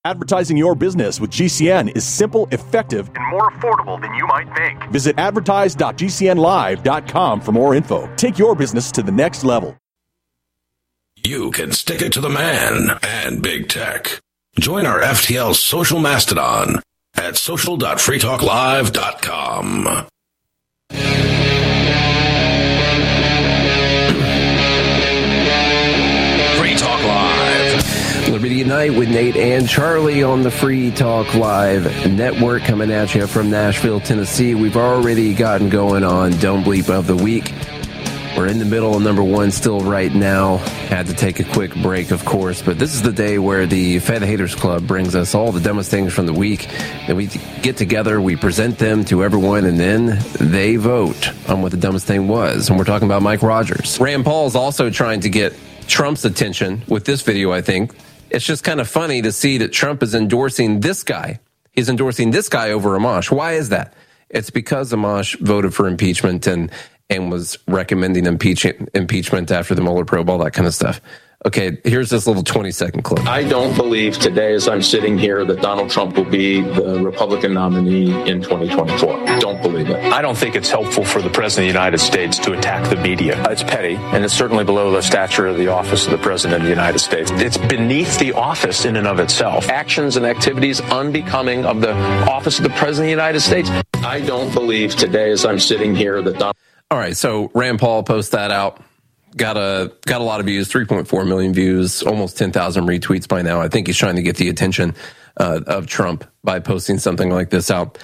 Advertising your business with GCN is simple, effective, and more affordable than you might think. Visit advertise.gcnlive.com for more info. Take your business to the next level. You can stick it to the man and big tech. Join our FTL social mastodon at social.freetalklive.com. Free Talk Live. Liberty Unite with Nate and Charlie on the Free Talk Live network, coming at you from Nashville, Tennessee. We've already gotten going on Don't Bleep of the Week. We're in the middle of number one still right now. Had to take a quick break, of course, but this is the day where the Fed Haters Club brings us all the dumbest things from the week. Then we get together, we present them to everyone, and then they vote on what the dumbest thing was. And we're talking about Mike Rogers. Rand Paul's also trying to get Trump's attention with this video, I think. It's just kind of funny to see that Trump is endorsing this guy. He's endorsing this guy over Amash. Why is that? It's because Amash voted for impeachment and was recommending impeachment after the Mueller probe, all that kind of stuff. Okay, here's this little 20-second clip. I don't believe today, as I'm sitting here, that Donald Trump will be the Republican nominee in 2024. Don't believe it. I don't think it's helpful for the President of the United States to attack the media. It's petty, and it's certainly below the stature of the office of the President of the United States. It's beneath the office in and of itself. Actions and activities unbecoming of the office of the President of the United States. I don't believe today, as I'm sitting here, that Donald... All right, so Rand Paul posts that out. Got a lot of views, 3.4 million views, almost 10,000 retweets by now. I think he's trying to get the attention of Trump by posting something like this out.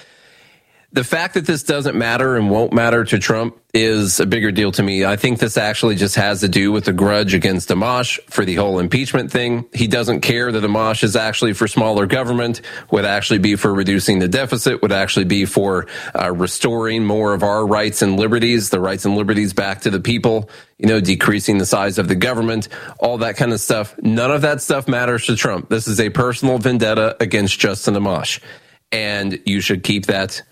The fact that this doesn't matter and won't matter to Trump is a bigger deal to me. I think this actually just has to do with the grudge against Amash for the whole impeachment thing. He doesn't care that Amash is actually for smaller government, would actually be for reducing the deficit, would actually be for restoring more of our rights and liberties, the rights and liberties back to the people, decreasing the size of the government, all that kind of stuff. None of that stuff matters to Trump. This is a personal vendetta against Justin Amash, and you should keep that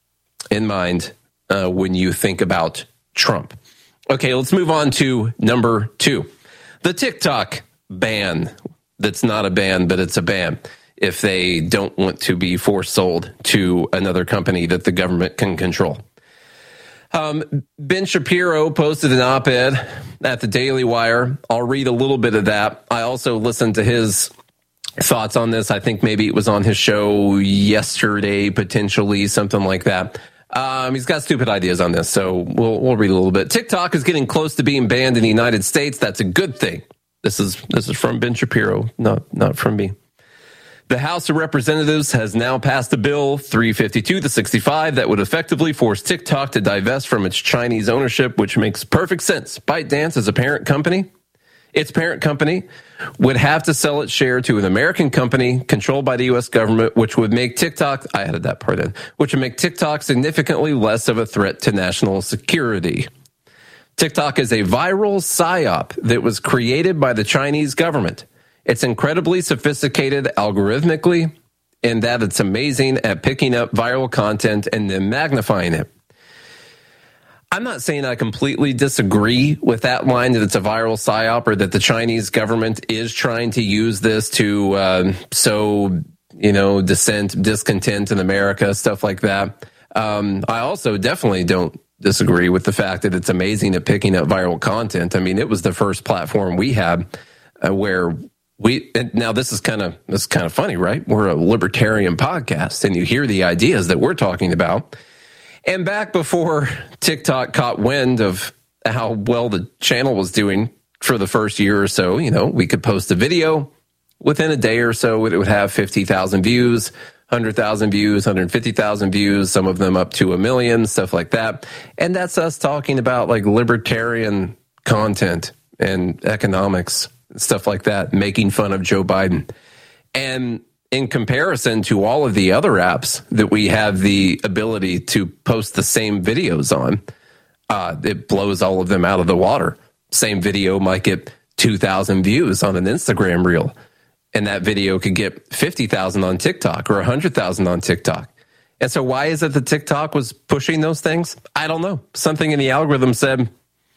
in mind when you think about Trump. Okay, let's move on to number 2. The TikTok ban. That's not a ban, but it's a ban if they don't want to be forced sold to another company that the government can control. Ben Shapiro posted an op-ed at the Daily Wire. I'll read a little bit of that. I also listened to his thoughts on this. I think maybe it was on his show yesterday, potentially, something like that. He's got stupid ideas on this, so we'll read a little bit. TikTok is getting close to being banned in the United States. That's a good thing. This is from Ben Shapiro, not from me. The House of Representatives has now passed a bill 352-65 that would effectively force TikTok to divest from its Chinese ownership, which makes perfect sense. ByteDance is a parent company. Its parent company would have to sell its share to an American company controlled by the U.S. government, which would make TikTok, I added that part in, which would make TikTok significantly less of a threat to national security. TikTok is a viral psyop that was created by the Chinese government. It's incredibly sophisticated algorithmically in that it's amazing at picking up viral content and then magnifying it. I'm not saying I completely disagree with that line that it's a viral psyop or that the Chinese government is trying to use this to sow, discontent in America, stuff like that. I also definitely don't disagree with the fact that it's amazing at picking up viral content. I mean, it was the first platform we had where now this is kind of funny, right? We're a libertarian podcast, and you hear the ideas that we're talking about. And back before TikTok caught wind of how well the channel was doing for the first year or so, we could post a video. Within a day or so, it would have 50,000 views, 100,000 views, 150,000 views, some of them up to 1 million, stuff like that. And that's us talking about like libertarian content and economics, stuff like that, making fun of Joe Biden. And in comparison to all of the other apps that we have the ability to post the same videos on, it blows all of them out of the water. Same video might get 2,000 views on an Instagram reel, and that video could get 50,000 on TikTok or 100,000 on TikTok. And so why is it that TikTok was pushing those things? I don't know. Something in the algorithm said,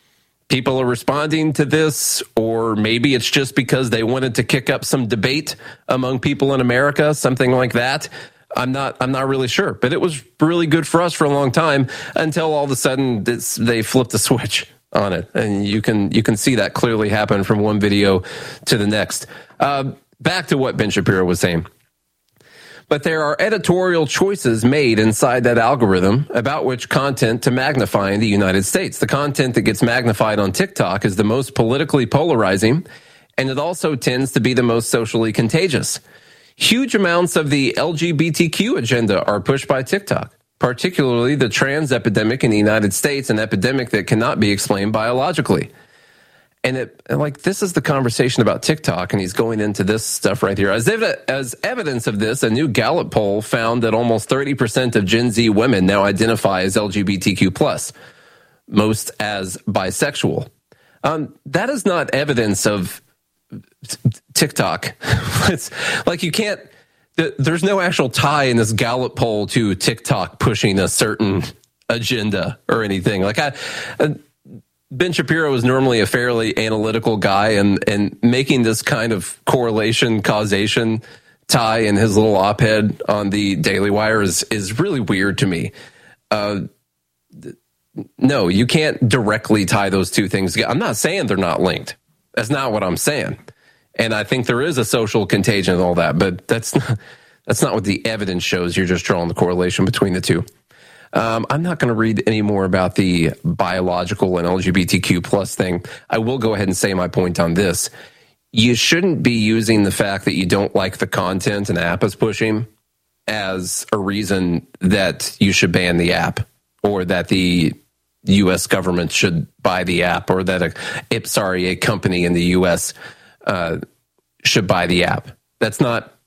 people are responding to this, or maybe it's just because they wanted to kick up some debate among people in America, something like that. I'm not really sure, but it was really good for us for a long time until all of a sudden they flipped the switch on it, and you can see that clearly happen from one video to the next. Back to what Ben Shapiro was saying. But there are editorial choices made inside that algorithm about which content to magnify in the United States. The content that gets magnified on TikTok is the most politically polarizing, and it also tends to be the most socially contagious. Huge amounts of the LGBTQ agenda are pushed by TikTok, particularly the trans epidemic in the United States, an epidemic that cannot be explained biologically. And this is the conversation about TikTok, and he's going into this stuff right here. As evidence of this, a new Gallup poll found that almost 30% of Gen Z women now identify as LGBTQ+, most as bisexual. That is not evidence of TikTok. It's like you can't, there's no actual tie in this Gallup poll to TikTok pushing a certain agenda or anything. Ben Shapiro is normally a fairly analytical guy, and making this kind of correlation, causation tie in his little op-ed on the Daily Wire is really weird to me. No, you can't directly tie those two things together. I'm not saying they're not linked. That's not what I'm saying. And I think there is a social contagion and all that, but that's not what the evidence shows. You're just drawing the correlation between the two. I'm not going to read any more about the biological and LGBTQ plus thing. I will go ahead and say my point on this. You shouldn't be using the fact that you don't like the content an app is pushing as a reason that you should ban the app, or that the U.S. government should buy the app, or that a company in the U.S. Should buy the app. It's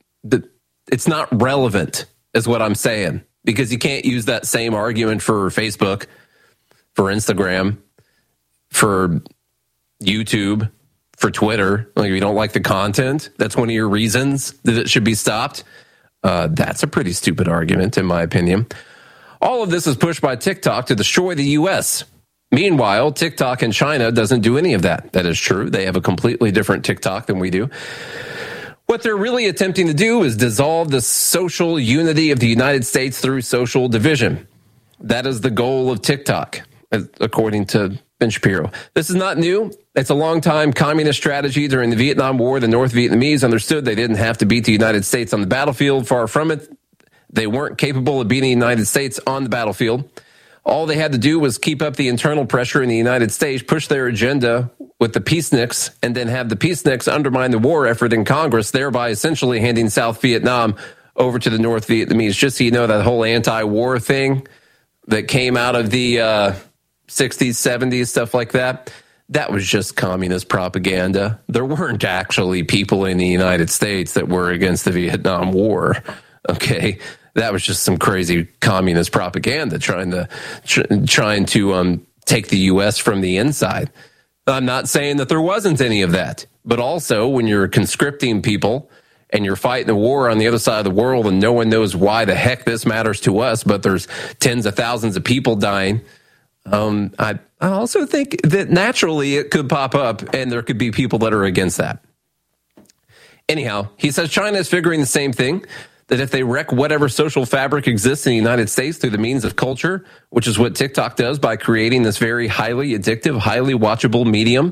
not relevant, is what I'm saying, because you can't use that same argument for Facebook, for Instagram, for YouTube, for Twitter. Like, if you don't like the content, that's one of your reasons that it should be stopped. That's a pretty stupid argument, in my opinion. All of this is pushed by TikTok to destroy the U.S. Meanwhile, TikTok in China doesn't do any of that. That is true. They have a completely different TikTok than we do. What they're really attempting to do is dissolve the social unity of the United States through social division. That is the goal of TikTok, according to Ben Shapiro. This is not new. It's a long-time communist strategy. During the Vietnam War, the North Vietnamese understood they didn't have to beat the United States on the battlefield. Far from it. They weren't capable of beating the United States on the battlefield. All they had to do was keep up the internal pressure in the United States, push their agenda with the peaceniks, and then have the peaceniks undermine the war effort in Congress, thereby essentially handing South Vietnam over to the North Vietnamese. Just so you know, that whole anti-war thing that came out of the 60s, 70s, stuff like that, that was just communist propaganda. There weren't actually people in the United States that were against the Vietnam War. Okay, that was just some crazy communist propaganda trying to take the U.S. from the inside. I'm not saying that there wasn't any of that, but also when you're conscripting people and you're fighting a war on the other side of the world and no one knows why the heck this matters to us, but there's tens of thousands of people dying. I also think that naturally it could pop up and there could be people that are against that. Anyhow, he says China is figuring the same thing, that if they wreck whatever social fabric exists in the United States through the means of culture, which is what TikTok does by creating this very highly addictive, highly watchable medium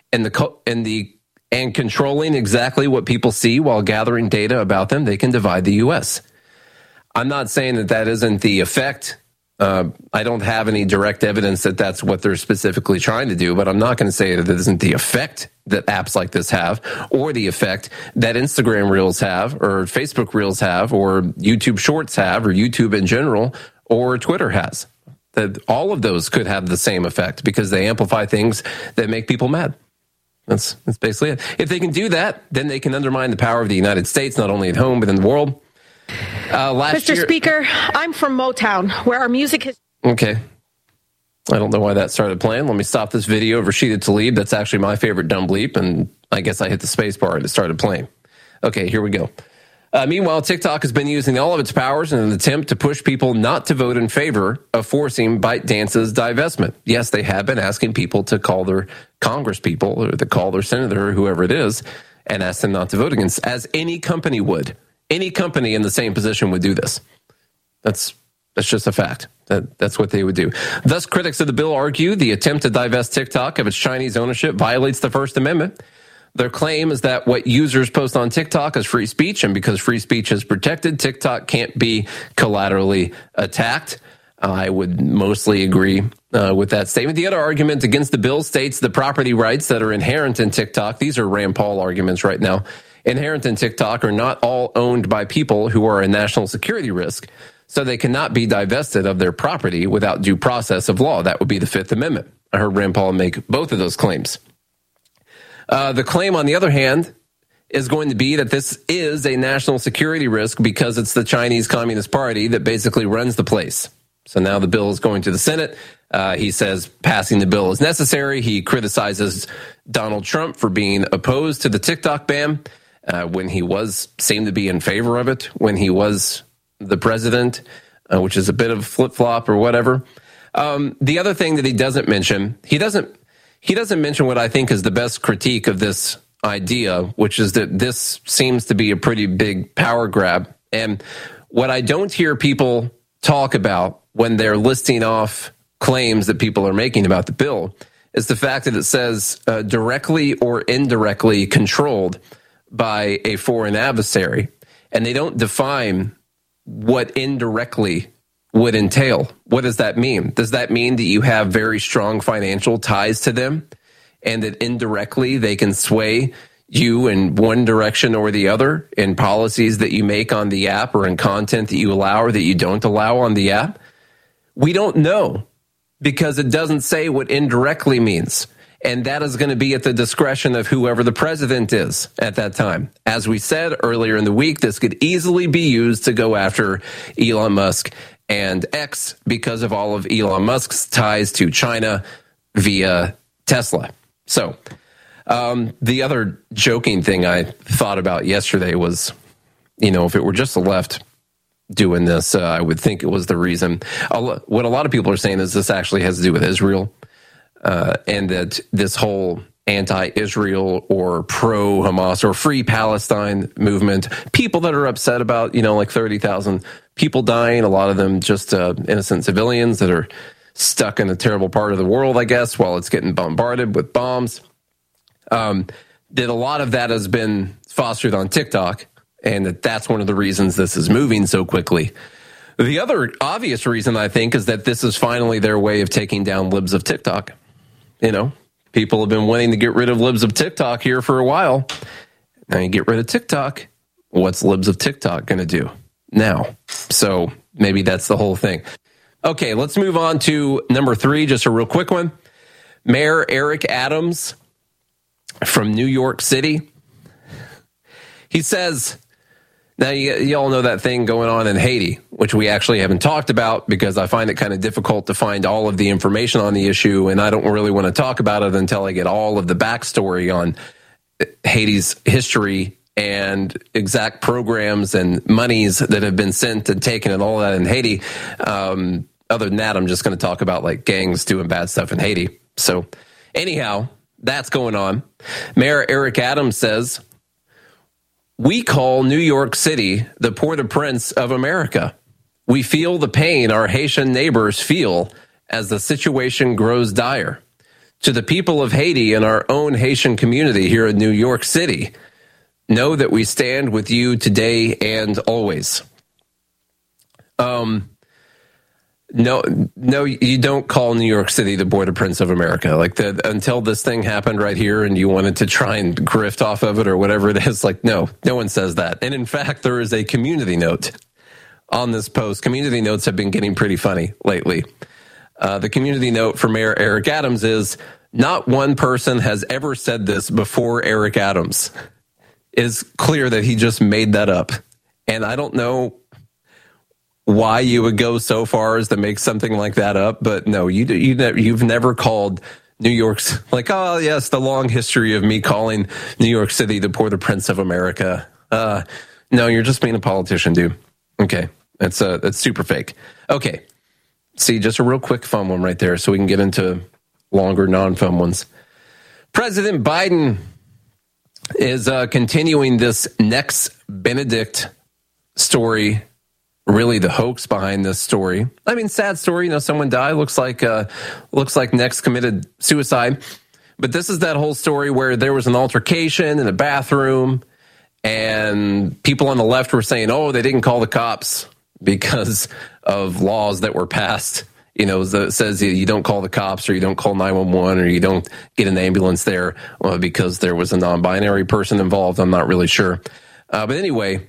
and controlling exactly what people see while gathering data about them, they can divide the U.S. I'm not saying that isn't the effect. I don't have any direct evidence that that's what they're specifically trying to do, but I'm not going to say that it isn't the effect that apps like this have, or the effect that Instagram Reels have, or Facebook Reels have, or YouTube Shorts have, or YouTube in general, or Twitter has. That all of those could have the same effect because they amplify things that make people mad. That's basically it. If they can do that, then they can undermine the power of the United States, not only at home, but in the world. Mr. Speaker, I'm from Motown, where our music has... Okay. I don't know why that started playing. Let me stop this video of Rashida Tlaib. That's actually my favorite dumb bleep, and I guess I hit the space bar and it started playing. Okay, here we go. Meanwhile, TikTok has been using all of its powers in an attempt to push people not to vote in favor of forcing ByteDance's divestment. Yes, they have been asking people to call their congresspeople or to call their senator or whoever it is and ask them not to vote against, as any company would. Any company in the same position would do this. That's just a fact. That's what they would do. Thus, critics of the bill argue the attempt to divest TikTok of its Chinese ownership violates the First Amendment. Their claim is that what users post on TikTok is free speech, and because free speech is protected, TikTok can't be collaterally attacked. I would mostly agree with that statement. The other argument against the bill states the property rights that are inherent in TikTok, these are Rand Paul arguments right now, inherent in TikTok are not all owned by people who are a national security risk, so they cannot be divested of their property without due process of law. That would be the Fifth Amendment. I heard Rand Paul make both of those claims. The claim, on the other hand, is going to be that this is a national security risk because it's the Chinese Communist Party that basically runs the place. So now the bill is going to the Senate. He says passing the bill is necessary. He criticizes Donald Trump for being opposed to the TikTok ban when he seemed to be in favor of it when he was the president, which is a bit of a flip-flop or whatever. The other thing that he doesn't mention, he doesn't mention what I think is the best critique of this idea, which is that this seems to be a pretty big power grab. And what I don't hear people talk about when they're listing off claims that people are making about the bill is the fact that it says directly or indirectly controlled by a foreign adversary. And they don't define what indirectly would entail. What does that mean? Does that mean that you have very strong financial ties to them and that indirectly they can sway you in one direction or the other in policies that you make on the app or in content that you allow or that you don't allow on the app? We don't know because it doesn't say what indirectly means. And that is going to be at the discretion of whoever the president is at that time. As we said earlier in the week, this could easily be used to go after Elon Musk and X because of all of Elon Musk's ties to China via Tesla. So the other joking thing I thought about yesterday was, if it were just the left doing this, I would think it was the reason. What a lot of people are saying is this actually has to do with Israel and that this whole anti-Israel or pro-Hamas or free Palestine movement, people that are upset about, like 30,000 people dying, a lot of them just innocent civilians that are stuck in a terrible part of the world, I guess, while it's getting bombarded with bombs. That a lot of that has been fostered on TikTok, and that's one of the reasons this is moving so quickly. The other obvious reason, I think, is that this is finally their way of taking down libs of TikTok. People have been wanting to get rid of libs of TikTok here for a while. Now you get rid of TikTok. What's libs of TikTok going to do now? So maybe that's the whole thing. Okay, let's move on to number 3, just a real quick one. Mayor Eric Adams from New York City. He says, now you all know that thing going on in Haiti, which we actually haven't talked about because I find it kind of difficult to find all of the information on the issue, and I don't really want to talk about it until I get all of the backstory on Haiti's history and exact programs and monies that have been sent and taken and all that in Haiti. Other than that, I'm just going to talk about like gangs doing bad stuff in Haiti. So anyhow, that's going on. Mayor Eric Adams says, "We call New York City the Port-au-Prince of America. We feel the pain our Haitian neighbors feel as the situation grows dire. To the people of Haiti and our own Haitian community here in New York City, know that we stand with you today and always." No, you don't call New York City the Port-au-Prince of America. Like until this thing happened right here and you wanted to try and grift off of it or whatever it is, like, no one says that. And in fact, there is a community note on this post. Community notes have been getting pretty funny lately. The community note for Mayor Eric Adams is, "Not one person has ever said this before Eric Adams." It is clear that he just made that up. And I don't know why you would go so far as to make something like that up, but no, you've never called New York's like, oh yes, the long history of me calling New York City the Port-au-Prince of America. No, you're just being a politician, dude. Okay. That's super fake. Okay. See, just a real quick fun one right there so we can get into longer non-fun ones. President Biden is continuing this Nex Benedict story, really the hoax behind this story. I mean, sad story. Someone died. Looks like Nex committed suicide. But this is that whole story where there was an altercation in a bathroom, and people on the left were saying, oh, they didn't call the cops because of laws that were passed. That says you don't call the cops, or you don't call 911, or you don't get an ambulance there because there was a non-binary person involved. I'm not really sure. But anyway,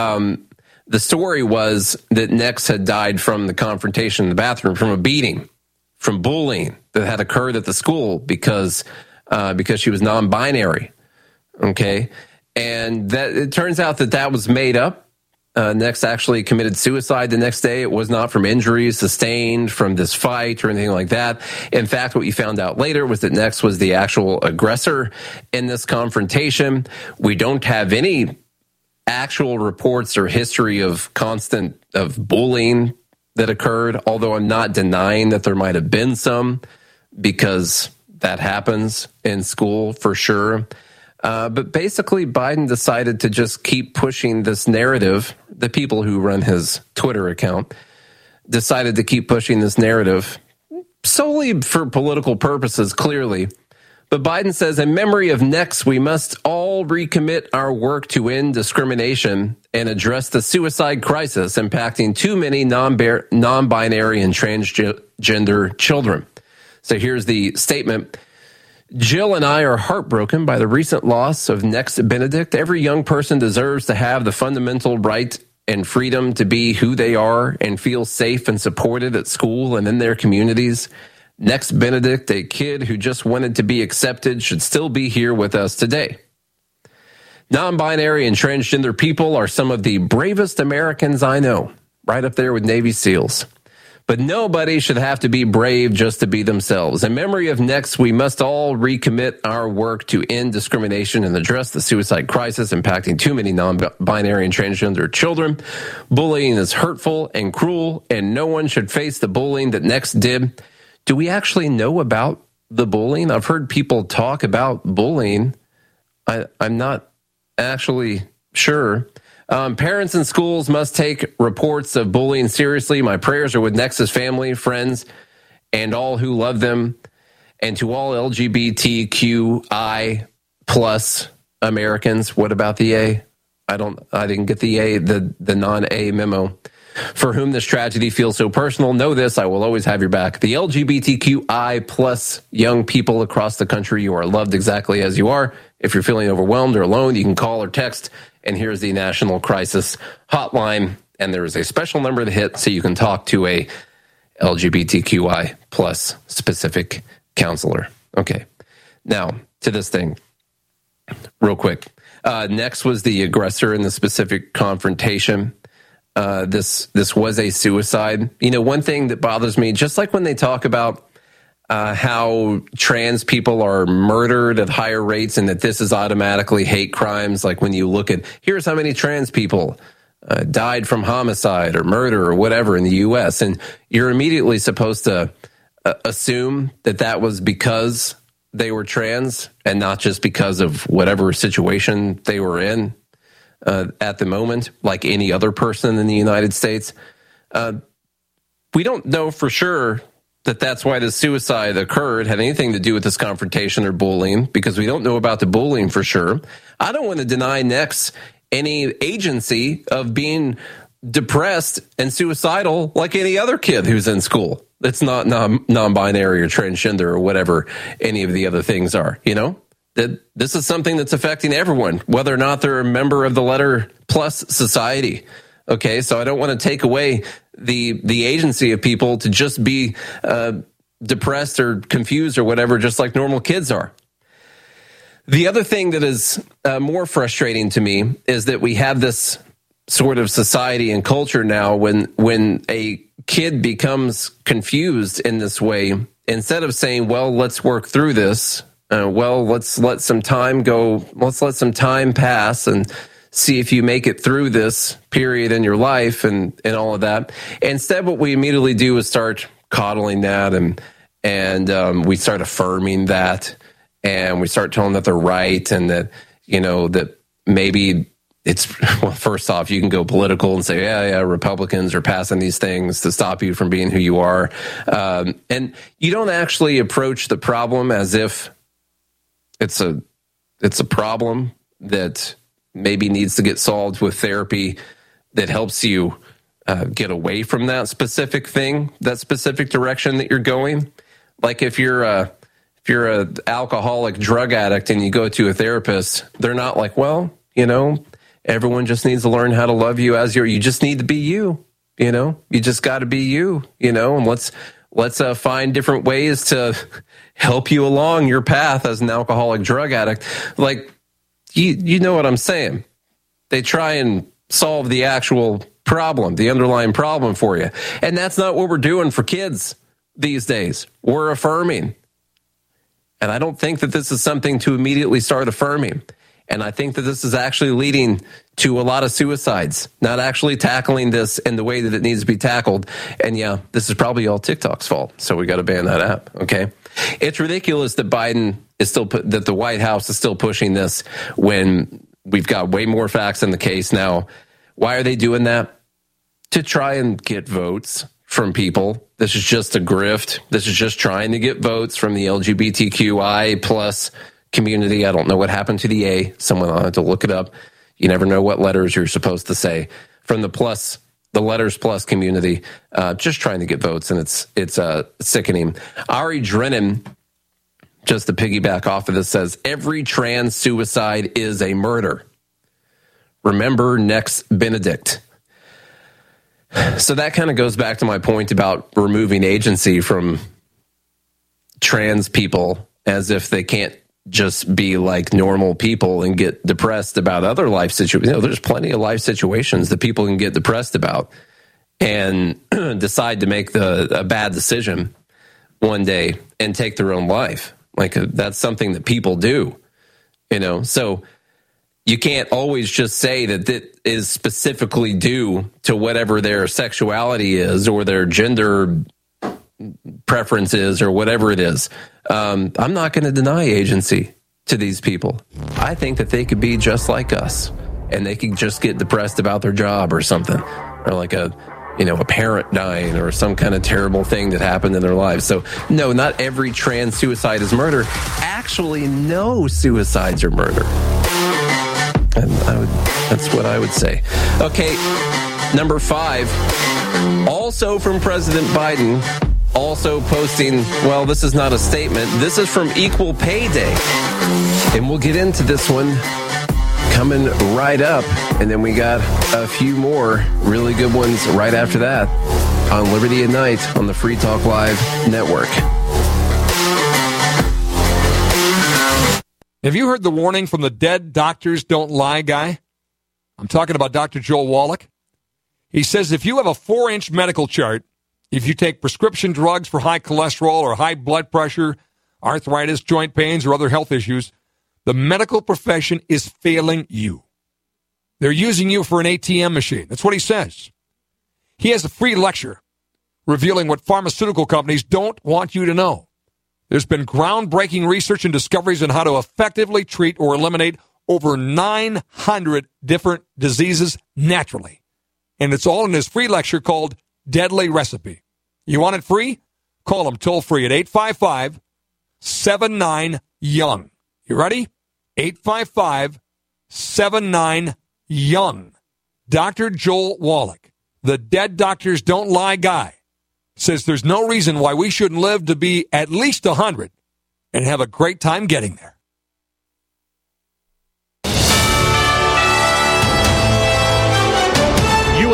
the story was that Nex had died from the confrontation in the bathroom, from a beating, from bullying that had occurred at the school because she was non-binary. Okay. And that it turns out that was made up. Nex actually committed suicide the next day. It was not from injuries sustained from this fight or anything like that. In fact, what you found out later was that Nex was the actual aggressor in this confrontation. We don't have any actual reports or history of bullying that occurred, although I'm not denying that there might have been some, because that happens in school for sure. But basically, Biden decided to just keep pushing this narrative. The people who run his Twitter account decided to keep pushing this narrative solely for political purposes, clearly. But Biden says, in memory of Nex, we must all recommit our work to end discrimination and address the suicide crisis impacting too many non-binary and transgender children. So here's the statement. Jill and I are heartbroken by the recent loss of Nex Benedict. Every young person deserves to have the fundamental right and freedom to be who they are and feel safe and supported at school and in their communities. Nex Benedict, a kid who just wanted to be accepted, should still be here with us today. Non-binary and transgender people are some of the bravest Americans I know, right up there with Navy SEALs. But nobody should have to be brave just to be themselves. In memory of Nex, we must all recommit our work to end discrimination and address the suicide crisis impacting too many non-binary and transgender children. Bullying is hurtful and cruel, and no one should face the bullying that Nex did. Do we actually know about the bullying? I've heard people talk about bullying. I'm not actually sure. Parents and schools must take reports of bullying seriously. My prayers are with Nex's family, friends, and all who love them. And to all LGBTQI plus Americans. What about the A? I didn't get the A, the non-A memo. For whom this tragedy feels so personal, know this, I will always have your back. The LGBTQI plus young people across the country, you are loved exactly as you are. If you're feeling overwhelmed or alone, you can call or text. And here's the National Crisis Hotline. And there is a special number to hit so you can talk to a LGBTQI plus specific counselor. Okay. Now, to this thing, real quick. Next was the aggressor in the specific confrontation. This was a suicide. One thing that bothers me, just like when they talk about how trans people are murdered at higher rates and that this is automatically hate crimes, like when you look at, here's how many trans people died from homicide or murder or whatever in the U.S., and you're immediately supposed to assume that was because they were trans and not just because of whatever situation they were in at the moment, like any other person in the United States. We don't know for sure that that's why the suicide occurred, had anything to do with this confrontation or bullying, because we don't know about the bullying for sure. I don't want to deny Nex any agency of being depressed and suicidal like any other kid who's in school that's not non-binary or transgender or whatever any of the other things are, that this is something that's affecting everyone, whether or not they're a member of the letter plus society. Okay, so I don't want to take away the agency of people to just be depressed or confused or whatever, just like normal kids are. The other thing that is more frustrating to me is that we have this sort of society and culture now when a kid becomes confused in this way, instead of saying, well, let's work through this, let's let some time go, let's let some time pass and see if you make it through this period in your life and all of that. Instead, what we immediately do is start coddling that and we start affirming that, and we start telling them that they're right, and that, that maybe it's, well, first off, you can go political and say, yeah, Republicans are passing these things to stop you from being who you are. And you don't actually approach the problem as if it's a problem that maybe needs to get solved with therapy that helps you get away from that specific thing, that specific direction that you're going. Like if you're an alcoholic drug addict and you go to a therapist, they're not like, well, everyone just needs to learn how to love you as you just need to be you, you just got to be you, and let's find different ways to help you along your path as an alcoholic drug addict. Like, you know what I'm saying? They try and solve the actual problem, the underlying problem for you. And that's not what we're doing for kids these days. We're affirming. And I don't think that this is something to immediately start affirming. And I think that this is actually leading to a lot of suicides, not actually tackling this in the way that it needs to be tackled. And yeah, this is probably all TikTok's fault. So we got to ban that app. Okay. It's ridiculous that Biden is that the White House is still pushing this when we've got way more facts in the case now. Why are they doing that? To try and get votes from people. This is just a grift. This is just trying to get votes from the LGBTQI plus community. I don't know what happened to the A. Someone will have to look it up. You never know what letters you're supposed to say. From the letters plus community, just trying to get votes, and it's sickening. Ari Drennan, just to piggyback off of this, says every trans suicide is a murder. Remember Nex Benedict. So that kind of goes back to my point about removing agency from trans people, as if they can't just be like normal people and get depressed about other life situations. There's plenty of life situations that people can get depressed about and decide to make a bad decision one day and take their own life. Like that's something that people do, so you can't always just say that it is specifically due to whatever their sexuality is or their gender preferences or whatever it is. I'm not going to deny agency to these people. I think that they could be just like us, and they could just get depressed about their job or something, or like a parent dying or some kind of terrible thing that happened in their lives. So no, not every trans suicide is murder. Actually, no suicides are murder. And that's what I would say. Okay, number 5, also from President Biden, also posting, well, this is not a statement. This is from Equal Pay Day. And we'll get into this one coming right up. And then we got a few more really good ones right after that on Liberty at Night on the Free Talk Live network. Have you heard the warning from the Dead Doctors Don't Lie guy? I'm talking about Dr. Joel Wallach. He says if you have a 4-inch medical chart, if you take prescription drugs for high cholesterol or high blood pressure, arthritis, joint pains, or other health issues, the medical profession is failing you. They're using you for an ATM machine. That's what he says. He has a free lecture revealing what pharmaceutical companies don't want you to know. There's been groundbreaking research and discoveries on how to effectively treat or eliminate over 900 different diseases naturally. And it's all in his free lecture called Deadly Recipe. You want it free? Call him toll free at 855-79-YOUNG. You ready? 855-79-YOUNG. Dr. Joel Wallach, the Dead Doctors Don't Lie guy, says there's no reason why we shouldn't live to be at least 100 and have a great time getting there.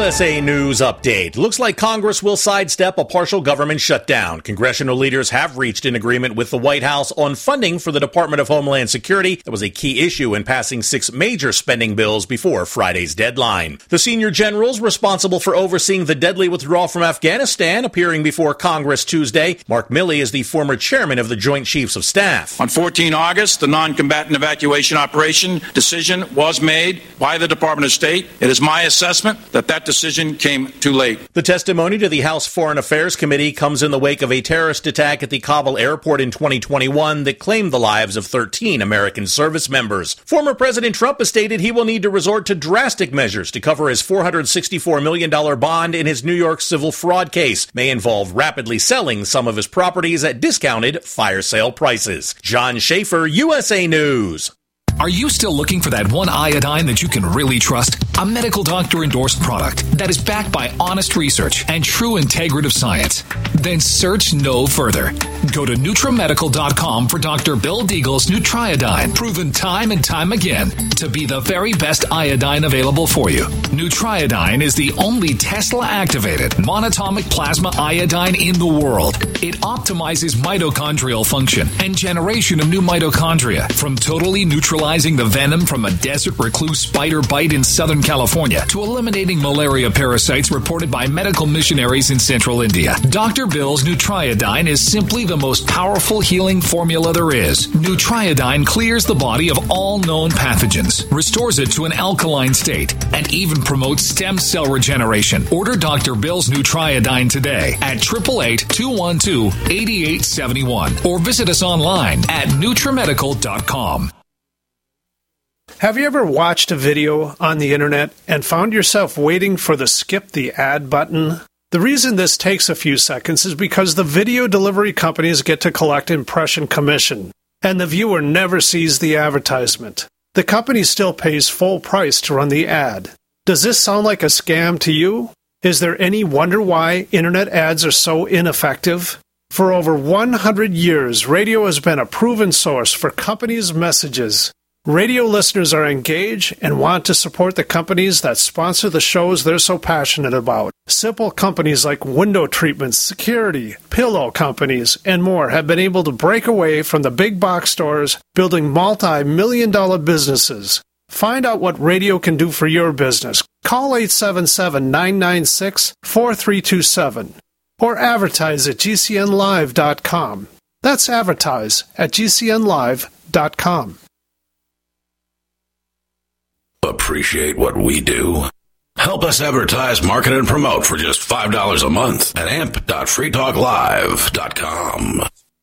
USA News Update. Looks like Congress will sidestep a partial government shutdown. Congressional leaders have reached an agreement with the White House on funding for the Department of Homeland Security. That was a key issue in passing 6 major spending bills before Friday's deadline. The senior generals responsible for overseeing the deadly withdrawal from Afghanistan appearing before Congress Tuesday. Mark Milley is the former chairman of the Joint Chiefs of Staff. On 14 August, the non-combatant evacuation operation decision was made by the Department of State. It is my assessment that decision came too late. The testimony to the House Foreign Affairs Committee comes in the wake of a terrorist attack at the Kabul airport in 2021 that claimed the lives of 13 American service members. Former President Trump has stated he will need to resort to drastic measures to cover his $464 million bond in his New York civil fraud case. May involve rapidly selling some of his properties at discounted fire sale prices. John Schaefer, USA News. Are you still looking for that one iodine that you can really trust? A medical doctor endorsed product that is backed by honest research and true integrative science? Then search no further. Go to NutriMedical.com for Dr. Bill Deagle's Nutriodine, proven time and time again to be the very best iodine available for you. Nutriodine is the only Tesla-activated monatomic plasma iodine in the world. It optimizes mitochondrial function and generation of new mitochondria from totally neutralizing the venom from a desert recluse spider bite in Southern California to eliminating malaria parasites reported by medical missionaries in central India. Dr. Bill's Nutriodine is simply the most powerful healing formula there is. Nutriodine clears the body of all known pathogens, restores it to an alkaline state, and even promotes stem cell regeneration. Order Dr. Bill's Nutriodine today at 888-212-8871 or visit us online at NutriMedical.com. Have you ever watched a video on the internet and found yourself waiting for the skip the ad button? The reason this takes a few seconds is because the video delivery companies get to collect impression commission, and the viewer never sees the advertisement. The company still pays full price to run the ad. Does this sound like a scam to you? Is there any wonder why internet ads are so ineffective? For over 100 years, radio has been a proven source for companies' messages. Radio listeners are engaged and want to support the companies that sponsor the shows they're so passionate about. Simple companies like window treatments, security, pillow companies, and more have been able to break away from the big box stores, building multi-million-dollar businesses. Find out what radio can do for your business. Call 877-996-4327 or advertise at GCNlive.com. That's advertise at GCNlive.com. Appreciate what we do? Help us advertise, market, and promote for just $5 a month at amp.freetalklive.com.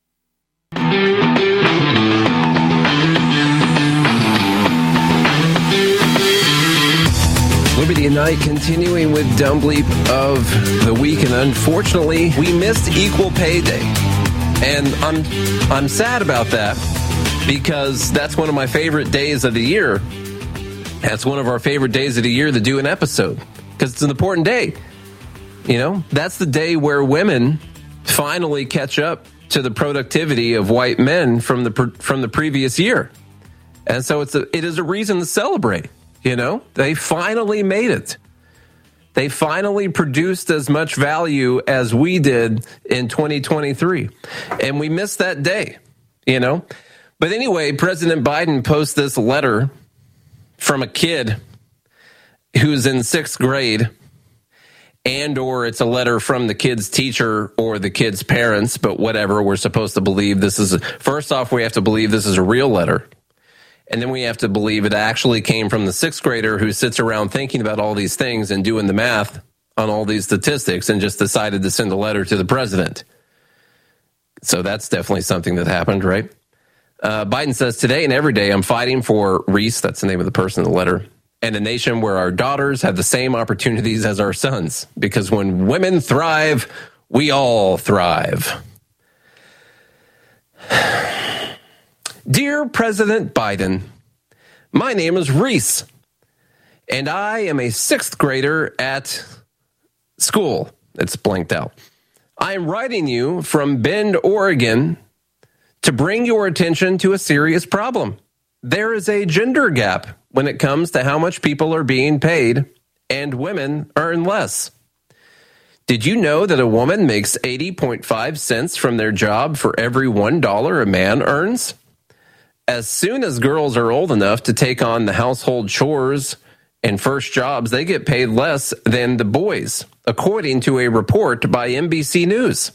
Liberty and Night continuing with Dumb Bleep of the week, and unfortunately, we missed Equal Pay Day. And I'm sad about that because that's one of my favorite days of the year. That's one of our favorite days of the year to do an episode because it's an important day. You know, that's the day where women finally catch up to the productivity of white men from the previous year. And so it is a reason to celebrate. You know, they finally made it. They finally produced as much value as we did in 2023. And we missed that day, you know. But anyway, President Biden posts this letter from a kid who's in 6th grade, and or it's a letter from the kid's teacher or the kid's parents, but whatever, we're supposed to believe this is, first off, we have to believe this is a real letter. And then we have to believe it actually came from the 6th grader who sits around thinking about all these things and doing the math on all these statistics and just decided to send a letter to the president. So that's definitely something that happened, right? Biden says, today and every day, I'm fighting for Reese, that's the name of the person in the letter, and a nation where our daughters have the same opportunities as our sons. Because when women thrive, we all thrive. Dear President Biden, my name is Reese, and I am a 6th grader at school. It's blanked out. I am writing you from Bend, Oregon, to bring your attention to a serious problem. There is a gender gap when it comes to how much people are being paid and women earn less. Did you know that a woman makes 80.5 cents from their job for every $1 a man earns? As soon as girls are old enough to take on the household chores and first jobs, they get paid less than the boys, according to a report by NBC News.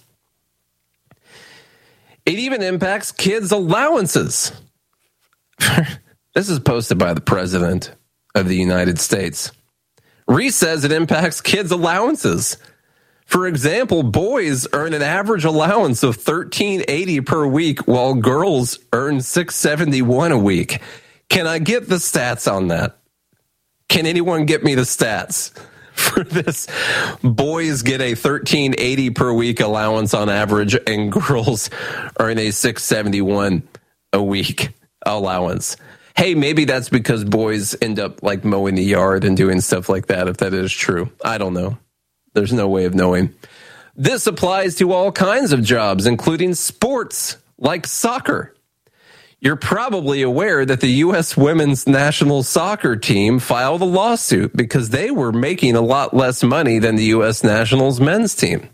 It even impacts kids' allowances. This is posted by the President of the United States. Reese says it impacts kids' allowances. For example, boys earn an average allowance of $1,380 per week, while girls earn $671 a week. Can I get the stats on that? Can anyone get me the stats for this? Boys get a $1,380 per week allowance on average, and girls earn a $671 a week allowance. Hey, maybe that's because boys end up like mowing the yard and doing stuff like that, if that is true. I don't know. There's no way of knowing. This applies to all kinds of jobs, including sports like soccer. You're probably aware that the U.S. women's national soccer team filed a lawsuit because they were making a lot less money than the U.S. nationals men's team.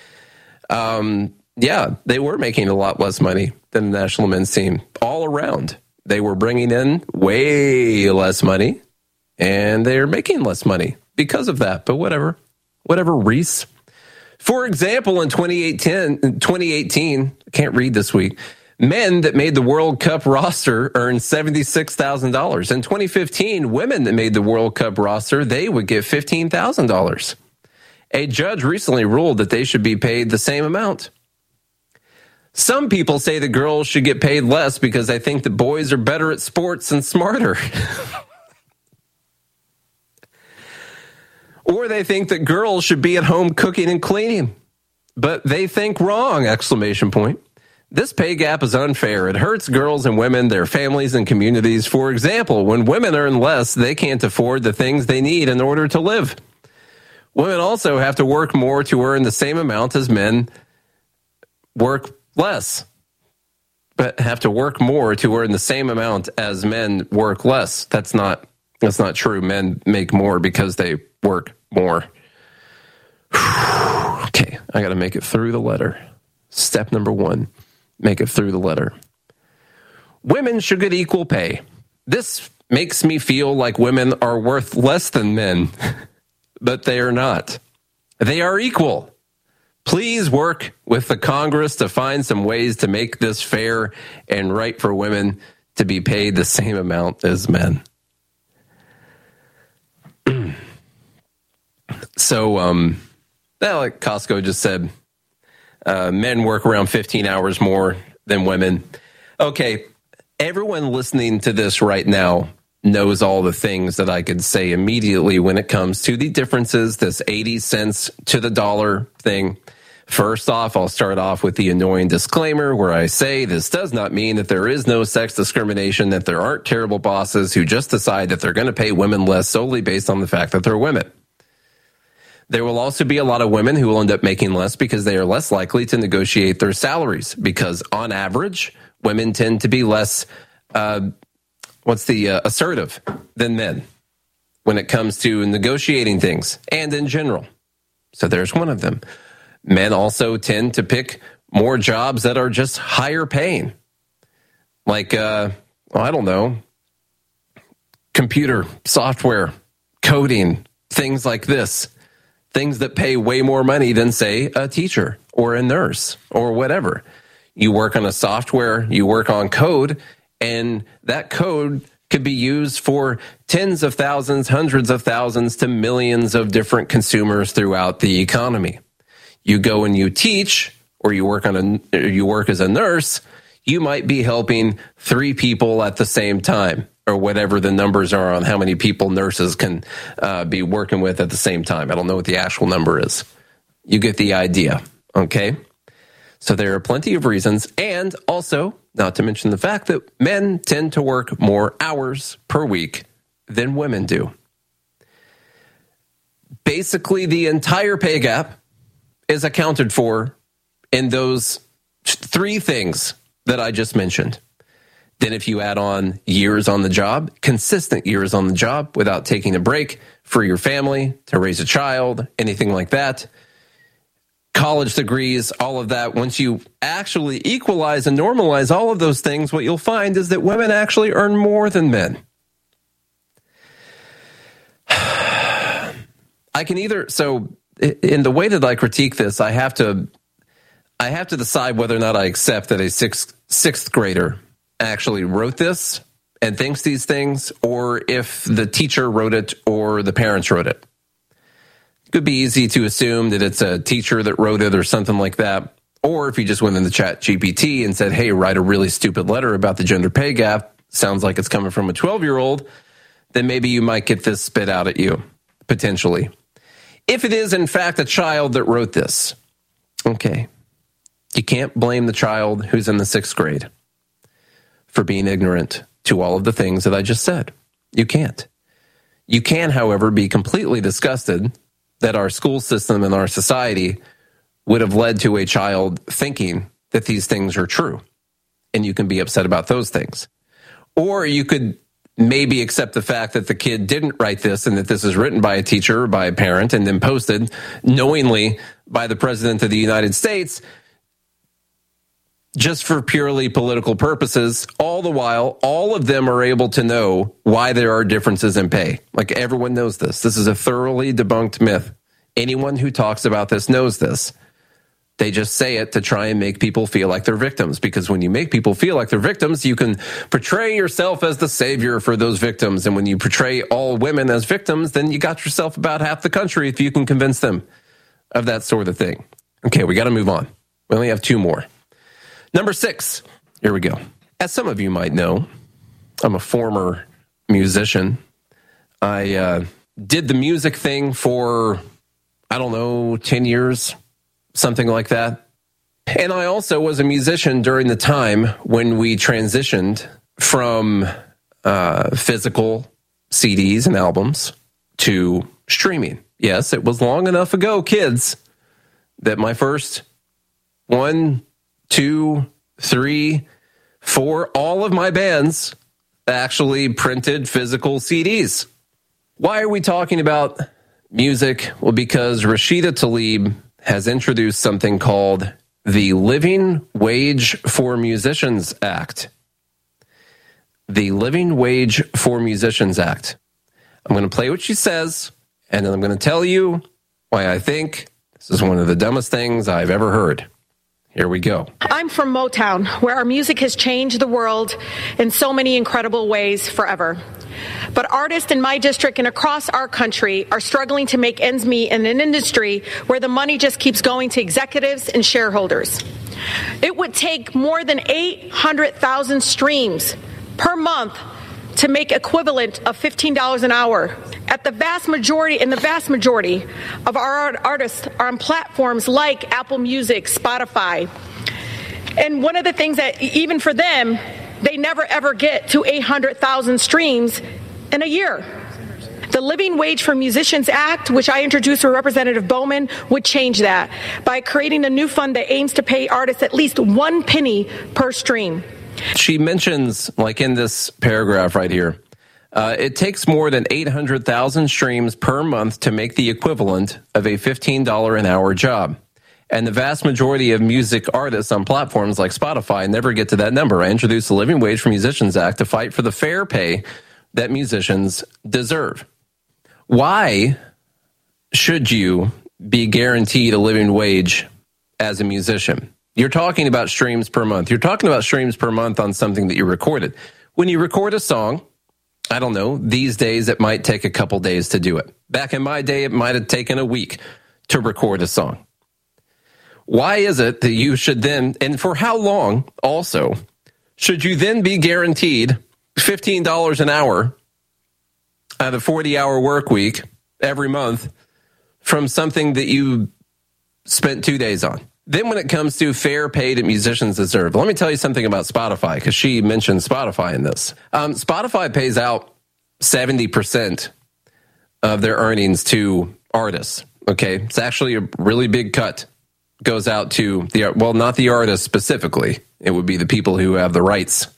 Yeah, they were making a lot less money than the national men's team all around. They were bringing in way less money, and they're making less money because of that. But whatever, Reese. For example, in 2018, I can't read this week, men that made the World Cup roster earned $76,000. In 2015, women that made the World Cup roster, they would get $15,000. A judge recently ruled that they should be paid the same amount. Some people say that girls should get paid less because they think that boys are better at sports and smarter. Or they think that girls should be at home cooking and cleaning. But they think wrong, ! This pay gap is unfair. It hurts girls and women, their families and communities. For example, when women earn less, they can't afford the things they need in order to live. Women also have to work more to earn the same amount as men work less, but have to work more to earn the same amount as men work less. That's not true. Men make more because they work more. Okay, I got to make it through the letter. Step number 1, make it through the letter. Women should get equal pay. This makes me feel like women are worth less than men, but they are not. They are equal. Please work with the Congress to find some ways to make this fair and right for women to be paid the same amount as men. So, like Costco just said, men work around 15 hours more than women. Okay, everyone listening to this right now knows all the things that I could say immediately when it comes to the differences, this 80 cents to the dollar thing. First off, I'll start off with the annoying disclaimer where I say this does not mean that there is no sex discrimination, that there aren't terrible bosses who just decide that they're going to pay women less solely based on the fact that they're women. There will also be a lot of women who will end up making less because they are less likely to negotiate their salaries because on average, women tend to be less, assertive than men when it comes to negotiating things and in general. So there's one of them. Men also tend to pick more jobs that are just higher paying. Like, I don't know, computer, software, coding, things like this. Things that pay way more money than, say, a teacher or a nurse or whatever. You work on a software, you work on code, and that code could be used for tens of thousands, hundreds of thousands to millions of different consumers throughout the economy. You go and you teach, or you work as a nurse, you might be helping 3 people at the same time, or whatever the numbers are on how many people nurses can be working with at the same time. I don't know what the actual number is. You get the idea, okay? So there are plenty of reasons, and also, not to mention the fact that men tend to work more hours per week than women do. Basically, the entire pay gap is accounted for in those 3 things that I just mentioned. Then if you add on years on the job, consistent years on the job without taking a break, for your family, to raise a child, anything like that. College degrees, all of that. Once you actually equalize and normalize all of those things, what you'll find is that women actually earn more than men. I can either, so in the way that I critique this, I have to decide whether or not I accept that a sixth grader actually wrote this and thinks these things, or if the teacher wrote it or the parents wrote it. It could be easy to assume that it's a teacher that wrote it or something like that. Or if you just went in the chat GPT and said, hey, write a really stupid letter about the gender pay gap, sounds like it's coming from a 12-year-old, then maybe you might get this spit out at you, potentially. If it is, in fact, a child that wrote this, okay, you can't blame the child who's in the 6th grade for being ignorant to all of the things that I just said. You can't. You can, however, be completely disgusted that our school system and our society would have led to a child thinking that these things are true, and you can be upset about those things. Or you could maybe accept the fact that the kid didn't write this and that this is written by a teacher or by a parent and then posted knowingly by the President of the United States just for purely political purposes. All the while, all of them are able to know why there are differences in pay. Like, everyone knows this. This is a thoroughly debunked myth. Anyone who talks about this knows this. They just say it to try and make people feel like they're victims, because when you make people feel like they're victims, you can portray yourself as the savior for those victims. And when you portray all women as victims, then you got yourself about half the country if you can convince them of that sort of thing. Okay, we got to move on. We only have 2 more. Number 6, here we go. As some of you might know, I'm a former musician. I did the music thing for, 10 years, something like that. And I also was a musician during the time when we transitioned from physical CDs and albums to streaming. Yes, it was long enough ago, kids, that my first 1, 2, 3, 4, all of my bands actually printed physical CDs. Why are we talking about music? Well, because Rashida Tlaib has introduced something called the Living Wage for Musicians Act. The Living Wage for Musicians Act. I'm going to play what she says, and then I'm going to tell you why I think this is one of the dumbest things I've ever heard. Here we go. I'm from Motown, where our music has changed the world in so many incredible ways forever. But artists in my district and across our country are struggling to make ends meet in an industry where the money just keeps going to executives and shareholders. It would take more than 800,000 streams per month to make equivalent of $15 an hour. The vast majority of our artists are on platforms like Apple Music, Spotify. And one of the things that, even for them, they never ever get to 800,000 streams in a year. The Living Wage for Musicians Act, which I introduced for Representative Bowman, would change that by creating a new fund that aims to pay artists at least 1 penny per stream. She mentions, like in this paragraph right here, it takes more than 800,000 streams per month to make the equivalent of a $15 an hour job. And the vast majority of music artists on platforms like Spotify never get to that number. I introduced the Living Wage for Musicians Act to fight for the fair pay that musicians deserve. Why should you be guaranteed a living wage as a musician? You're talking about streams per month. You're talking about streams per month on something that you recorded. When you record a song, I don't know, these days it might take a couple days to do it. Back in my day, it might have taken a week to record a song. Why is it that you should then, and for how long also, should you then be guaranteed $15 an hour at a 40-hour work week every month from something that you spent 2 days on? Then when it comes to fair pay that musicians deserve, let me tell you something about Spotify, because she mentioned Spotify in this. Spotify pays out 70% of their earnings to artists. Okay, it's actually a really big cut. Goes out to not the artists specifically. It would be the people who have the rights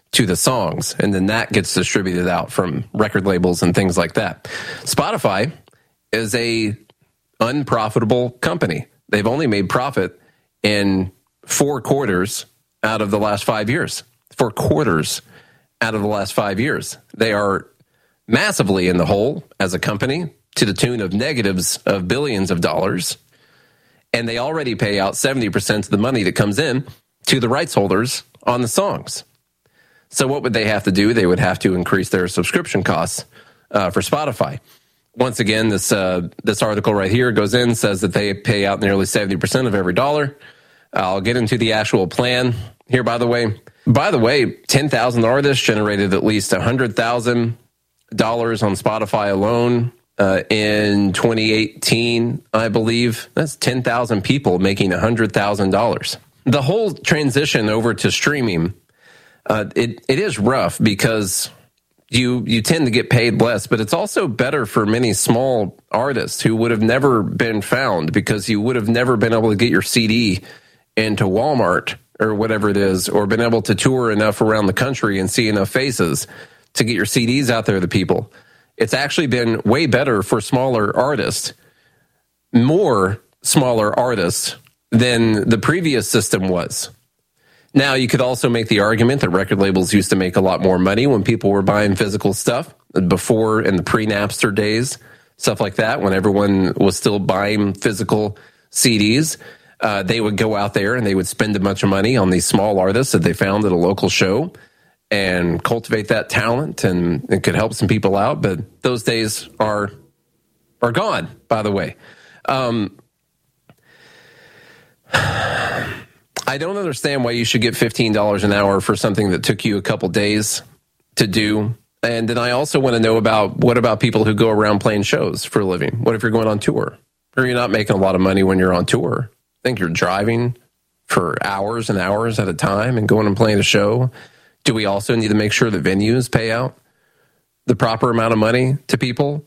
to the songs, and then that gets distributed out from record labels and things like that. Spotify is a unprofitable company. They've only made profit in 4 quarters out of the last 5 years. 4 quarters out of the last 5 years. They are massively in the hole as a company to the tune of negatives of billions of dollars. And they already pay out 70% of the money that comes in to the rights holders on the songs. So what would they have to do? They would have to increase their subscription costs for Spotify. Once again, this article right here goes in, says that they pay out nearly 70% of every dollar. I'll get into the actual plan here, by the way. By the way, 10,000 artists generated at least $100,000 on Spotify alone in 2018, I believe. That's 10,000 people making $100,000. The whole transition over to streaming, it is rough because you tend to get paid less, but it's also better for many small artists who would have never been found because you would have never been able to get your CD into Walmart or whatever it is, or been able to tour enough around the country and see enough faces to get your CDs out there to people. It's actually been way better for smaller artists, more smaller artists than the previous system was. Now, you could also make the argument that record labels used to make a lot more money when people were buying physical stuff before, in the pre-Napster days, stuff like that, when everyone was still buying physical CDs. They would go out there and they would spend a bunch of money on these small artists that they found at a local show and cultivate that talent, and it could help some people out. But those days are gone, by the way. I don't understand why you should get $15 an hour for something that took you a couple days to do. And then I also want to know what about people who go around playing shows for a living? What if you're going on tour? Or you're not making a lot of money when you're on tour? I think you're driving for hours and hours at a time and going and playing a show. Do we also need to make sure that venues pay out the proper amount of money to people?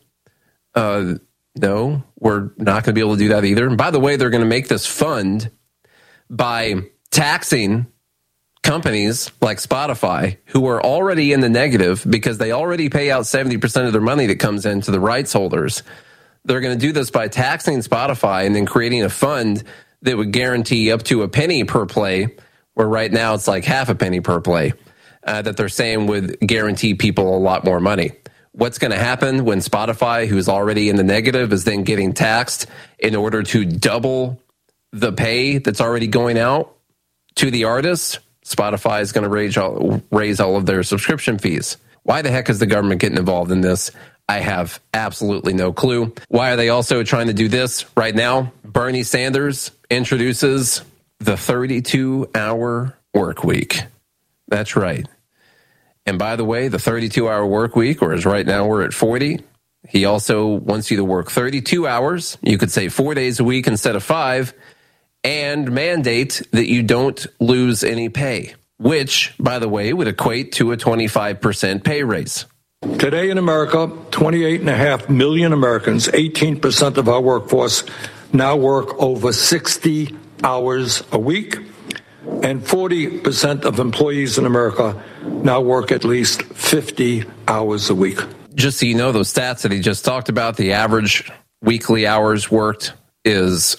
No, we're not going to be able to do that either. And by the way, they're going to make this fund by taxing companies like Spotify, who are already in the negative because they already pay out 70% of their money that comes in to the rights holders. They're going to do this by taxing Spotify and then creating a fund that would guarantee up to a penny per play, where right now it's like half a penny per play, that they're saying would guarantee people a lot more money. What's going to happen when Spotify, who's already in the negative, is then getting taxed in order to double the pay that's already going out to the artists? Spotify is going to raise all of their subscription fees. Why the heck is the government getting involved in this? I have absolutely no clue. Why are they also trying to do this right now? Bernie Sanders introduces the 32-hour work week. That's right. And by the way, the 32-hour work week, or as right now we're at 40, he also wants you to work 32 hours. You could say 4 days a week instead of 5, and mandate that you don't lose any pay, which, by the way, would equate to a 25% pay raise. Today in America, 28.5 million Americans, 18% of our workforce, now work over 60 hours a week, and 40% of employees in America now work at least 50 hours a week. Just so you know, those stats that he just talked about, the average weekly hours worked is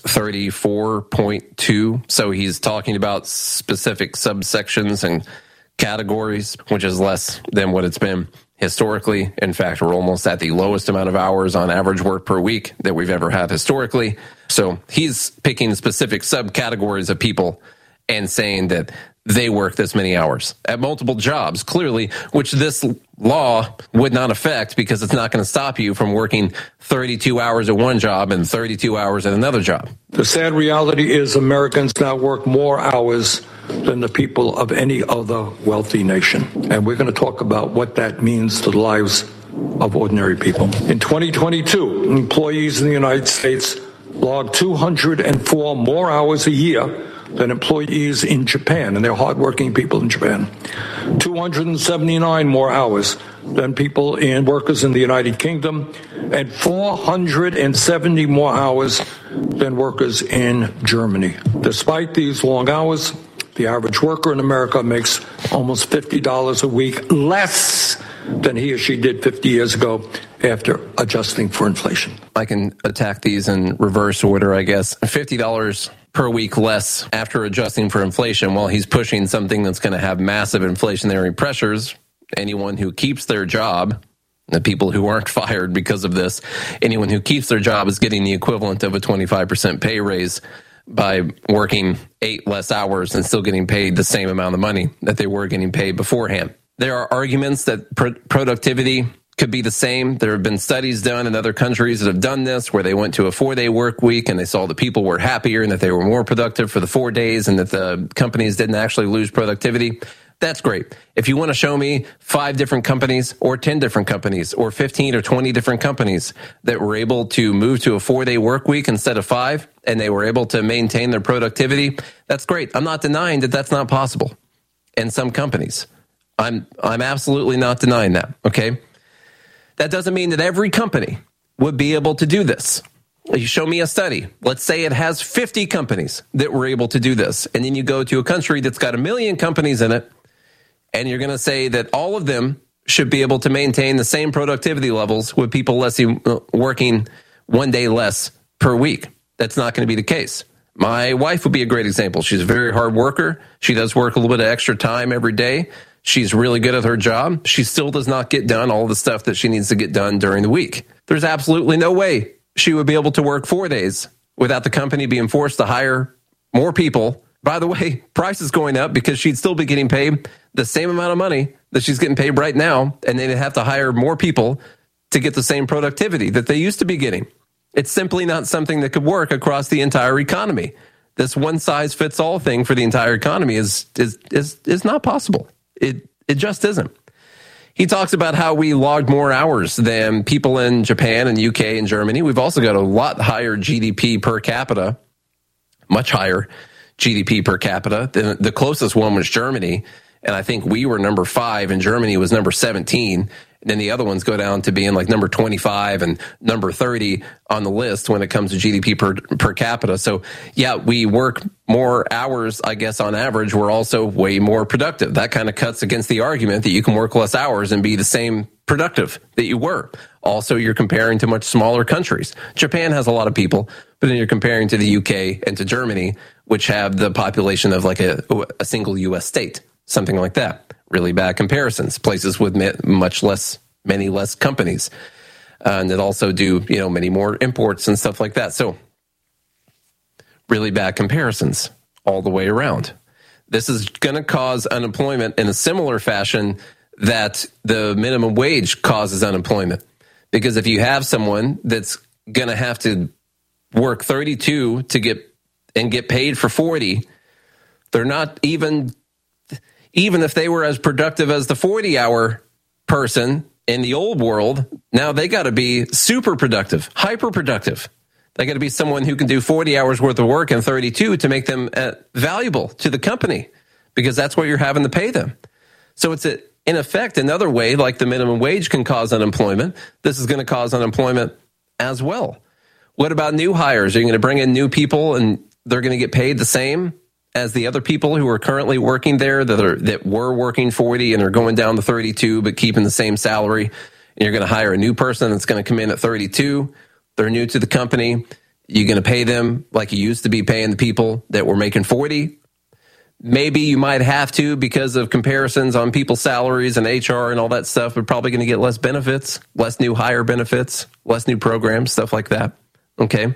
34.2. So he's talking about specific subsections and categories, which is less than what it's been historically. In fact, we're almost at the lowest amount of hours on average work per week that we've ever had historically. So he's picking specific subcategories of people and saying that they work this many hours at multiple jobs, clearly, which this law would not affect because it's not going to stop you from working 32 hours at one job and 32 hours at another job. The sad reality is Americans now work more hours than the people of any other wealthy nation. And we're going to talk about what that means to the lives of ordinary people. In 2022, employees in the United States logged 204 more hours a year than employees in Japan, and they're hardworking people in Japan. 279 more hours than workers in the United Kingdom, and 470 more hours than workers in Germany. Despite these long hours, The average worker in America makes almost $50 a week less than he or she did 50 years ago after adjusting for inflation. I can attack these in reverse order, I guess. $50 per week less after adjusting for inflation. While he's pushing something that's going to have massive inflationary pressures, anyone who keeps their job, the people who aren't fired because of this, anyone who keeps their job is getting the equivalent of a 25% pay raise by working 8 less hours and still getting paid the same amount of money that they were getting paid beforehand. There are arguments that productivity could be the same. There have been studies done in other countries that have done this, where they went to a 4-day work week and they saw the people were happier and that they were more productive for the 4 days and that the companies didn't actually lose productivity. That's great. If you want to show me 5 different companies or 10 different companies or 15 or 20 different companies that were able to move to a 4-day work week instead of 5, and they were able to maintain their productivity, that's great. I'm not denying that that's not possible in some companies. I'm absolutely not denying that, okay? That doesn't mean that every company would be able to do this. You show me a study. Let's say it has 50 companies that were able to do this. And then you go to a country that's got 1 million companies in it, and you're going to say that all of them should be able to maintain the same productivity levels with people working 1 day less per week. That's not going to be the case. My wife would be a great example. She's a very hard worker. She does work a little bit of extra time every day. She's really good at her job. She still does not get done all the stuff that she needs to get done during the week. There's absolutely no way she would be able to work 4 days without the company being forced to hire more people. By the way, price is going up because she'd still be getting paid the same amount of money that she's getting paid right now, and they'd have to hire more people to get the same productivity that they used to be getting. It's simply not something that could work across the entire economy. This one-size-fits-all thing for the entire economy is not possible. It just isn't. He talks about how we logged more hours than people in Japan and UK and Germany. We've also got a lot higher GDP per capita, much higher GDP per capita. The closest one was Germany, and I think we were number 5 and Germany was number 17. And then the other ones go down to being like number 25 and number 30 on the list when it comes to GDP per capita. So, yeah, we work more hours, I guess, on average. We're also way more productive. That kind of cuts against the argument that you can work less hours and be the same productive that you were. Also, you're comparing to much smaller countries. Japan has a lot of people, but then you're comparing to the UK and to Germany, which have the population of like a single U.S. state, something like that. Really bad comparisons, places with many less companies, and that also do, many more imports and stuff like that. So really bad comparisons all the way around. This is going to cause unemployment in a similar fashion that the minimum wage causes unemployment. Because if you have someone that's going to have to work 32 to get paid for 40, they're not even if they were as productive as the 40-hour person in the old world, now they got to be super productive, hyper productive. They got to be someone who can do 40 hours worth of work and 32 to make them valuable to the company, because that's what you're having to pay them. So it's in effect another way, like the minimum wage can cause unemployment. This is going to cause unemployment as well. What about new hires? Are you going to bring in new people and they're going to get paid the same as the other people who are currently working there that were working 40 and are going down to 32 but keeping the same salary? And you're going to hire a new person that's going to come in at 32. They're new to the company. You're going to pay them like you used to be paying the people that were making 40. Maybe you might have to because of comparisons on people's salaries and HR and all that stuff. We're probably going to get less benefits, less new hire benefits, less new programs, stuff like that. Okay.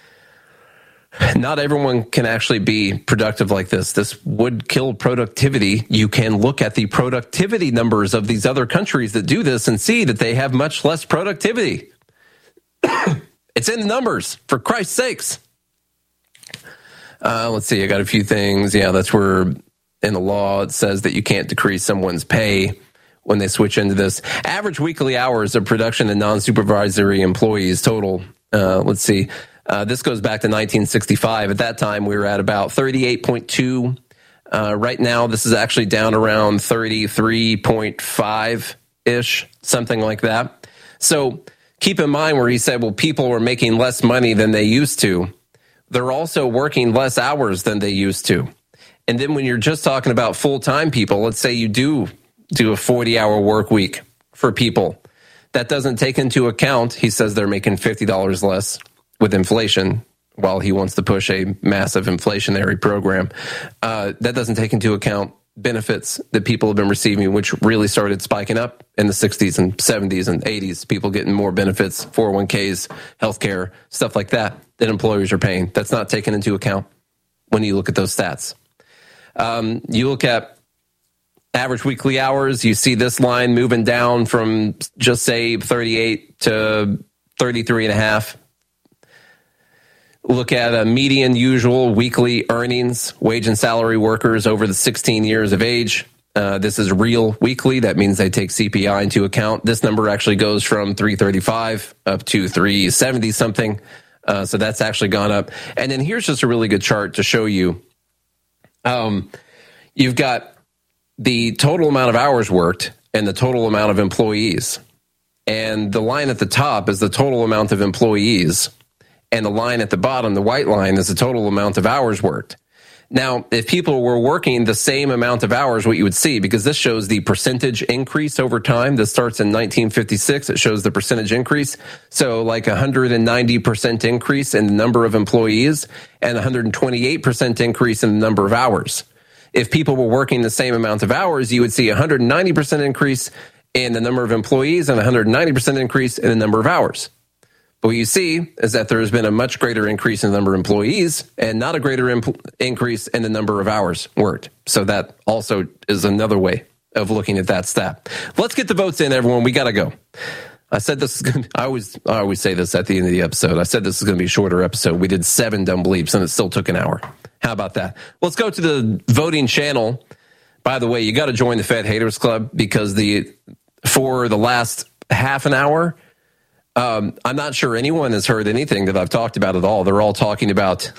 Not everyone can actually be productive like this. This would kill productivity. You can look at the productivity numbers of these other countries that do this and see that they have much less productivity. It's in the numbers, for Christ's sakes. Let's see. I got a few things. Yeah, that's where in the law it says that you can't decrease someone's pay when they switch into this. Average weekly hours of production and non-supervisory employees total. Let's see. This goes back to 1965. At that time, we were at about 38.2. Right now, this is actually down around 33.5-ish, something like that. So keep in mind where he said, well, people were making less money than they used to. They're also working less hours than they used to. And then when you're just talking about full-time people, let's say you do a 40-hour work week for people. That doesn't take into account, he says they're making $50 less with inflation while he wants to push a massive inflationary program. That doesn't take into account benefits that people have been receiving, which really started spiking up in the 60s and 70s and 80s. People getting more benefits, 401ks, healthcare, stuff like that employers are paying. That's not taken into account when you look at those stats. You look at average weekly hours, you see this line moving down from just say 38 to 33 and a half. Look at a median usual weekly earnings, wage and salary workers over the 16 years of age. This is real weekly. That means they take CPI into account. This number actually goes from 335 up to 370 something. So that's actually gone up. And then here's just a really good chart to show you. You've got the total amount of hours worked and the total amount of employees. And the line at the top is the total amount of employees. And the line at the bottom, the white line, is the total amount of hours worked. Now, if people were working the same amount of hours, what you would see, because this shows the percentage increase over time. This starts in 1956. It shows the percentage increase. So like 190% increase in the number of employees and 128% increase in the number of hours. If people were working the same amount of hours, you would see 190% increase in the number of employees and 190% increase in the number of hours. But what you see is that there has been a much greater increase in the number of employees and not a greater increase in the number of hours worked. So that also is another way of looking at that stat. Let's get the votes in, everyone. We got to go. I said this is going to, I always say this at the end of the episode. I said this is going to be a shorter episode. We did 7 dumb bleeps and it still took an hour. How about that? Let's go to the voting channel. By the way, you got to join the Fed Haters Club because for the last half an hour, I'm not sure anyone has heard anything that I've talked about at all. They're all talking about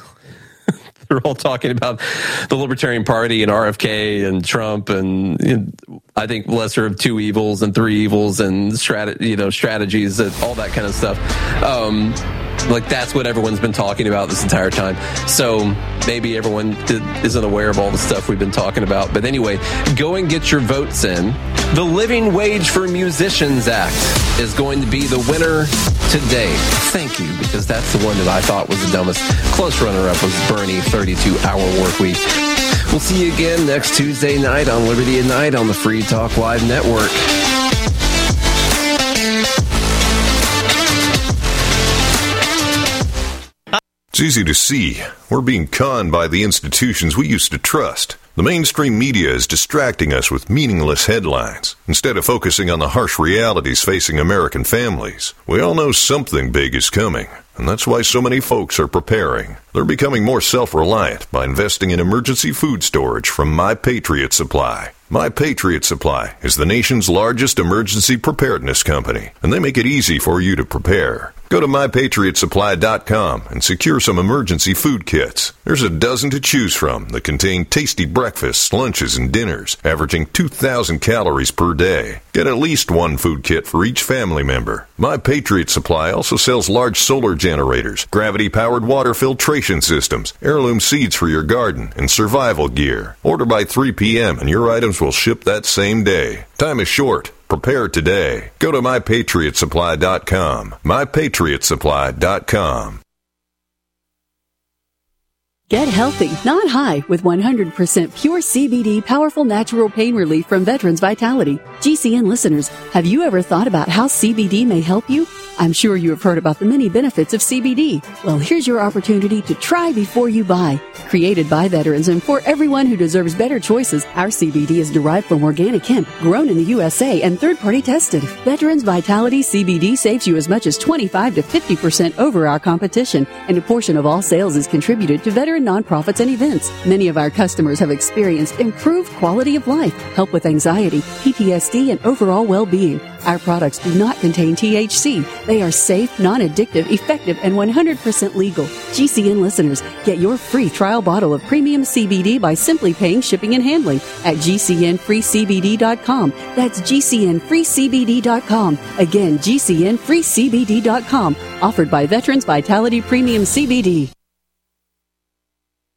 the Libertarian Party and RFK and Trump and I think lesser of 2 evils and 3 evils and strategies and all that kind of stuff. Like that's what everyone's been talking about this entire time. So maybe everyone isn't aware of all the stuff we've been talking about. But anyway, go and get your votes in. The Living Wage for Musicians Act is going to be the winner today. Thank you, because that's the one that I thought was the dumbest. Close runner-up was Bernie, 32-hour work week. We'll see you again next Tuesday night on Liberty at Night on the Free Talk Live Network. It's easy to see. We're being conned by the institutions we used to trust. The mainstream media is distracting us with meaningless headlines instead of focusing on the harsh realities facing American families. We all know something big is coming, and that's why so many folks are preparing. They're becoming more self-reliant by investing in emergency food storage from My Patriot Supply. My Patriot Supply is the nation's largest emergency preparedness company, and they make it easy for you to prepare. Go to MyPatriotSupply.com and secure some emergency food kits. There's a dozen to choose from that contain tasty breakfasts, lunches, and dinners, averaging 2,000 calories per day. Get at least one food kit for each family member. My Patriot Supply also sells large solar generators, gravity-powered water filtration systems, heirloom seeds for your garden, and survival gear. Order by 3 p.m. and your items will ship that same day. Time is short. Prepare today. Go to MyPatriotSupply.com. MyPatriotSupply.com. Get healthy, not high, with 100% pure CBD powerful natural pain relief from Veterans Vitality. GCN listeners, have you ever thought about how CBD may help you? I'm sure you have heard about the many benefits of CBD. Well, here's your opportunity to try before you buy. Created by veterans and for everyone who deserves better choices, our CBD is derived from organic hemp, grown in the USA and third-party tested. Veterans Vitality CBD saves you as much as 25 to 50% over our competition, and a portion of all sales is contributed to veteran nonprofits and events. Many of our customers have experienced improved quality of life, help with anxiety, PTSD, and overall well-being. Our products do not contain THC. They are safe, non-addictive, effective, and 100% legal. GCN listeners, get your free trial bottle of premium CBD by simply paying shipping and handling at GCNFreeCBD.com. That's GCNFreeCBD.com. Again, GCNFreeCBD.com. Offered by Veterans Vitality Premium CBD.